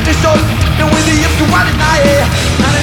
Been with the ups to ride at night.